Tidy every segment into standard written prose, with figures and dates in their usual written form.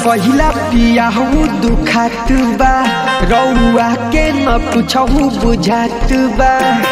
पहिला पिया हूँ दुखात बा रउआ के न कुछहु बुझात बा।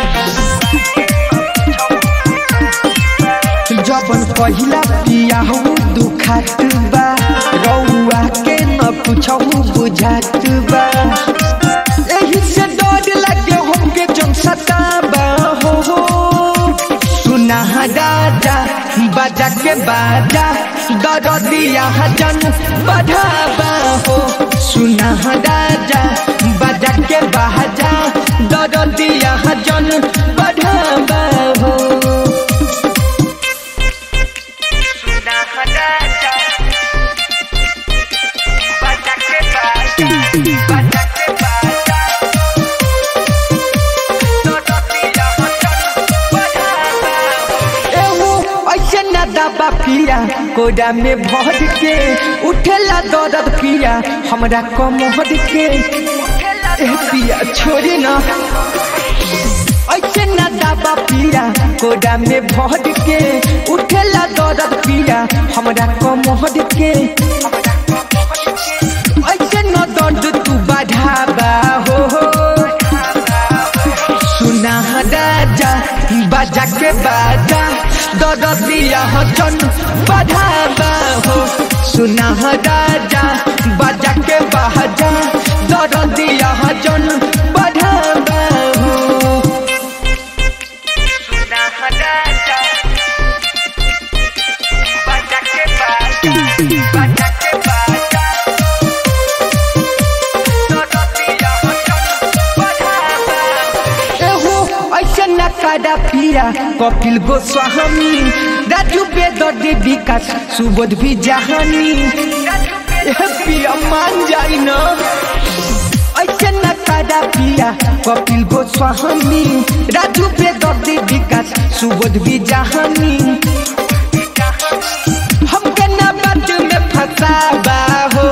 जबन पहिला पिया हूँ दुखात बा रउआ के न कुछहु बुझात बा। एही से डर लगे हमके जन सताबा हो सुना राजा बाजा के बाजा दरदिया जन बढ़ावा हो सुना राजा बाजा के बाजा दरदिया जन बढ़ावा हो सुना राजा बाजा के बाजा दबा पिया कोडा में भर के उठेला दर्द पिया हमरा कमर के पिया छोड़ी ना ऐसे न दबा पिया कोडा में भर के उठेला दर्द पिया हमरा कमर के ऐसे न दर्द तू बढ़ावा हो सुना राजा बाजा के बाजा दरदिया जन बढ़ावा हो सुना राजा बाजा के बाजा दरदिया जन बढ़ावा हो सुना राजा बाजा के बाजा के बाजा दरदिया जन बढ़ावा एहो ऐसे न कादा पिया कपिल गोस्वामी राजू बेदर्दी विकास सुबोध भी जहानी पिया मान जाई न ऐसे न कादा पिया कपिल गोस्वामी राजू बेदर्दी विकास सुबोध भी जहानी हमके न बात में फंसावा हो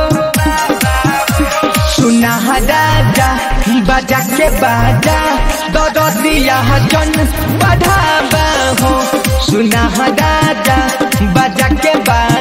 सुना राजा बाजा के बाजा दरदिया जन बढ़ावा हो सुना राजा बाजा के बाजा